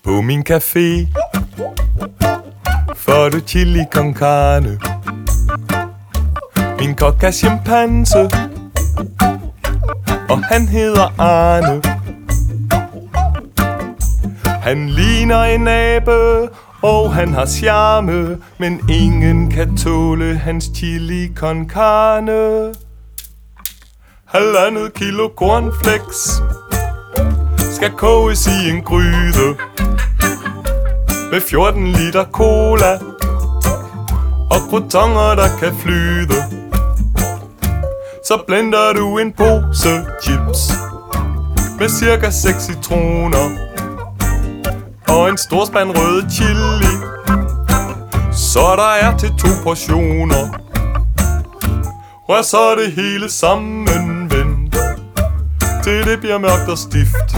På min café får du chili con carne. Min kok er chimpanse, og han hedder Arne. Han ligner en abe, og han har charme, men ingen kan tåle hans chili con carne. 1,5 kilo cornflakes skal koges i en gryde med 14 liter cola og croutons, der kan flyde. Så blender du en pose chips med cirka 6 citroner og en stor spand rød chili, så der er til 2 portioner. Rør så det hele sammen, ven, til det bliver mørkt og stift.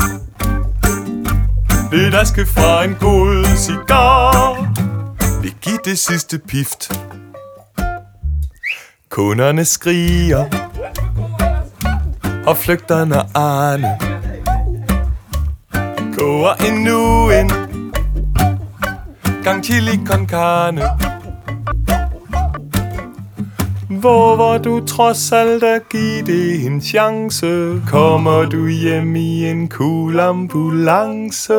Lidt aske fra en god cigar vil give det sidste pift. Kunderne skriger, og flygter når Arne koger endnu en gang chili con carne. Hvor du trods alt at give det en chance, kommer du hjem i en cool ambulance.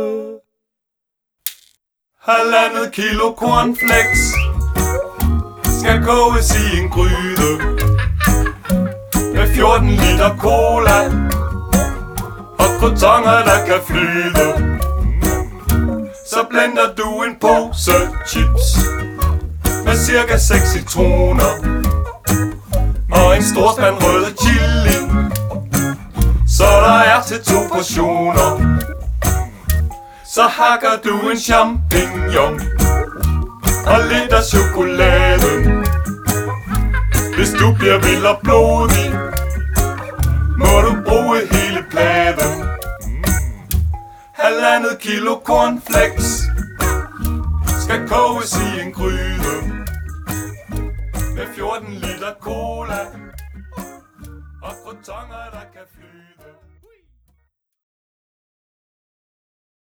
1,5 kilo cornflakes skal koges i en gryde med 14 liter cola og croutons, der kan flyde. Så blender du en pose chips med cirka 6 citroner og en stor spand rød chili, så der er til 2 portioner. Så hakker du en champignon og lidt af chokoladen. Hvis du bliver vild og blodig, må du bruge hele pladen. 1,5 kilo cornflakes skal koges i en gryde med 14 liter cola og croutons, der kan flyde.